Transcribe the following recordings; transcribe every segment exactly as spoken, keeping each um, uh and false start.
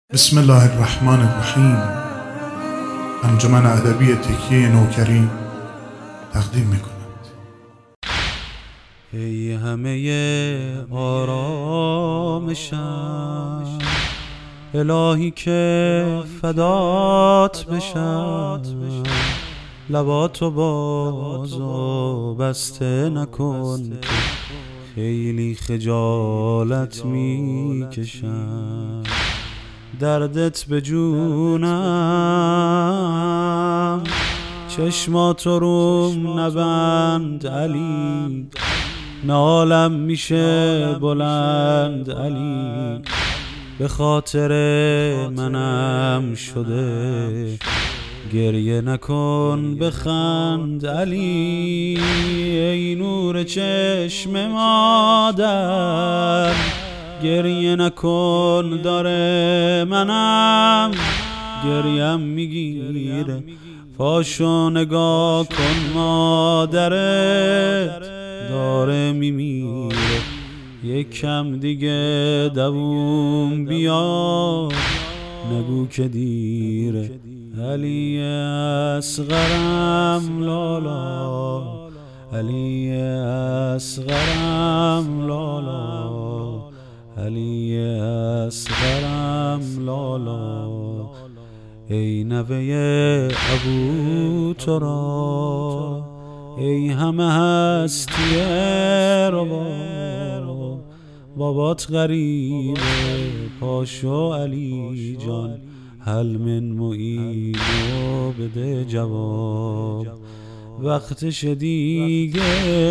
بسم الله الرحمن الرحیم. انجمن ادبی تکیه نوکری تقدیم میکند. ای همه آرامشم، الهی که فدات بشم. لباتو باز و بسته نکن، خیلی خجالت میکشم. دردت به جونم، چشماتو روم نبند علی. نالم میشه بلند علی، به خاطر منم شده. گریه نکن بخند علی، ای نور چشم مادر. گریه نکن داره منم گریم میگیره. پاشو نگاه کن مادرت داره میمیره. یکم دیگه دووم بیا، نگو که دیره. علی اصغرم لالا، علی اصغرم لالا، علی اصغرم لالا. ای نوه ابو ترا، ای همه هستی روا. بابات غریبه پاشو علی جان، هل من معین و بده جواب. وقتش دیگه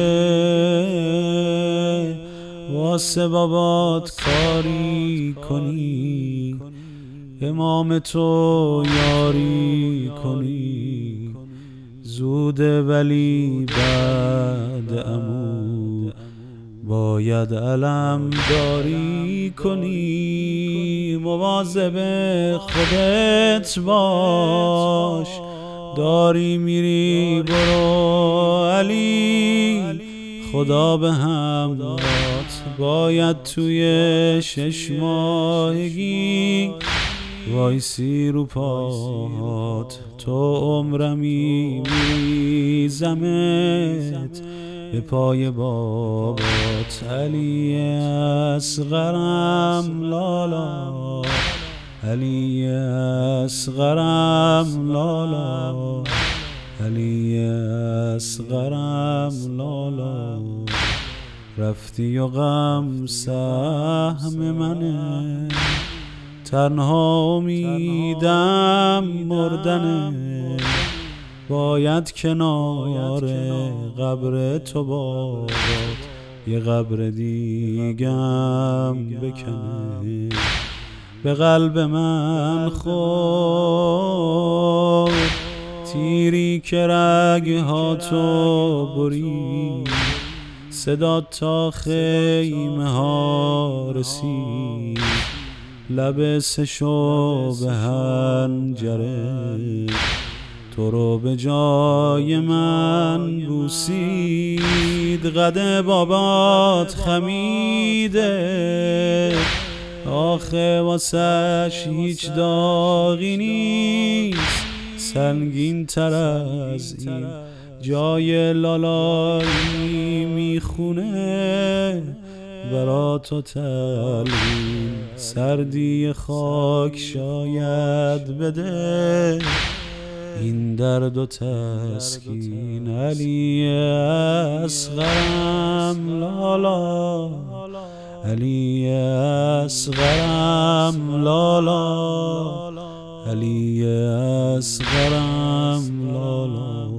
واسه بابات کاری کنی، امام تو یاری کنی. زوده ولی بعد عمو باید علم داری کنی. مواظب خودت باش، داری میری برو علی. خدا به همراهت باید توی شش ماهگی وایسی رو پاهات. تو عمرمی میریزمت به پای بابات. علی اصغرم لالا، علی اصغرم لالا، علی اصغرم لالا. رفتی و غم سهم منه، تنها امیدم مردنه. باید کنار قبر تو بابات یه قبر دیگم بکنه. به قلب من خورد تیری که رگهاتو برید. صدا تا خیمه ها رسید، لب سشو به هنجره. تو رو به جای من بوسید، قد بابات خمیده. آخه واسش هیچ داغی نیست، سنگین تر از این جای لالایی میخونه. برا تو تلوین سردی خاک شاید بده، این درد و تسکین. علی اصغرم لالا، علی اصغرم لالا، علی اصغرم لالا.